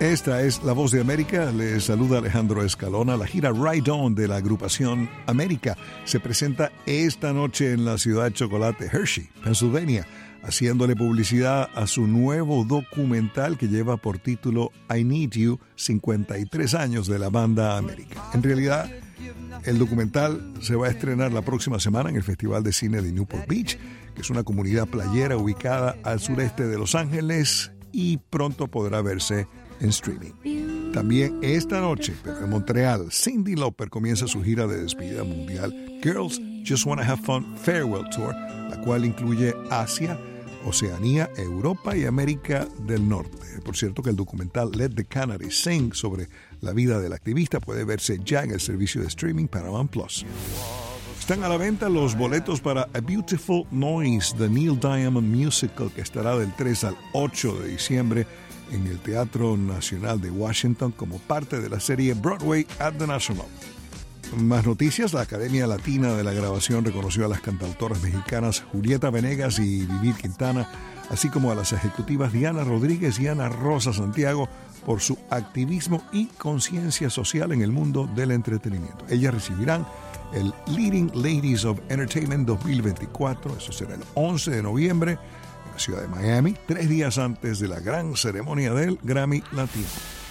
Esta es La Voz de América. Les saluda Alejandro Escalona. La gira Ride On de la agrupación América se presenta esta noche en la ciudad de chocolate Hershey, Pennsylvania, haciéndole publicidad a su nuevo documental que lleva por título I Need You, 53 años de la banda América. En realidad, el documental se va a estrenar la próxima semana en el Festival de Cine de Newport Beach, que es una comunidad playera ubicada al sureste de Los Ángeles, y pronto podrá verse en streaming. También esta noche, pero en Montreal, Cyndi Lauper comienza su gira de despedida mundial Girls Just Wanna Have Fun Farewell Tour, la cual incluye Asia, Oceanía, Europa y América del Norte. Por cierto que el documental Let the Canaries Sing sobre la vida del activista puede verse ya en el servicio de streaming Paramount Plus. Están a la venta los boletos para A Beautiful Noise, The Neil Diamond Musical, que estará del 3 al 8 de diciembre en el Teatro Nacional de Washington como parte de la serie Broadway at the National. Más noticias: la Academia Latina de la Grabación reconoció a las cantautoras mexicanas Julieta Venegas y Vivir Quintana, así como a las ejecutivas Diana Rodríguez y Ana Rosa Santiago por su activismo y conciencia social en el mundo del entretenimiento. Ellas recibirán el Leading Ladies of Entertainment 2024, eso será el 11 de noviembre, en la ciudad de Miami, 3 días antes de la gran ceremonia del Grammy Latino.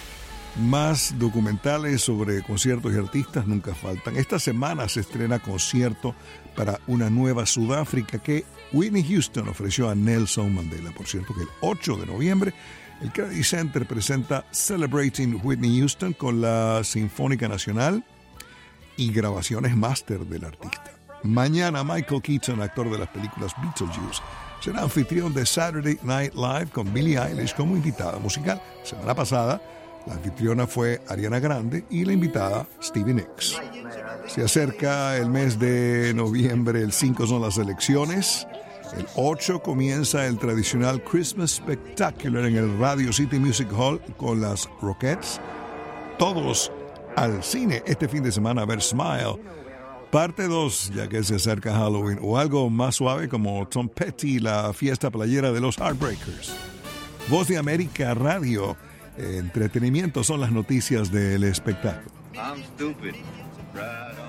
Más documentales sobre conciertos y artistas nunca faltan. Esta semana se estrena concierto para una nueva Sudáfrica que Whitney Houston ofreció a Nelson Mandela. Por cierto que el 8 de noviembre el Kennedy Center presenta Celebrating Whitney Houston con la Sinfónica Nacional y grabaciones máster del artista. Mañana Michael Keaton, actor de las películas Beetlejuice, será anfitrión de Saturday Night Live con Billie Eilish como invitada musical. Semana pasada la anfitriona fue Ariana Grande y la invitada Stevie Nicks. Se acerca el mes de noviembre, el 5 son las elecciones, el 8 comienza el tradicional Christmas Spectacular en el Radio City Music Hall con las Rockettes. Todos al cine este fin de semana a ver Smile, parte 2, ya que se acerca Halloween, o algo más suave como Tom Petty, la fiesta playera de los Heartbreakers. Voz de América Radio, entretenimiento son las noticias del espectáculo. I'm stupid. Right.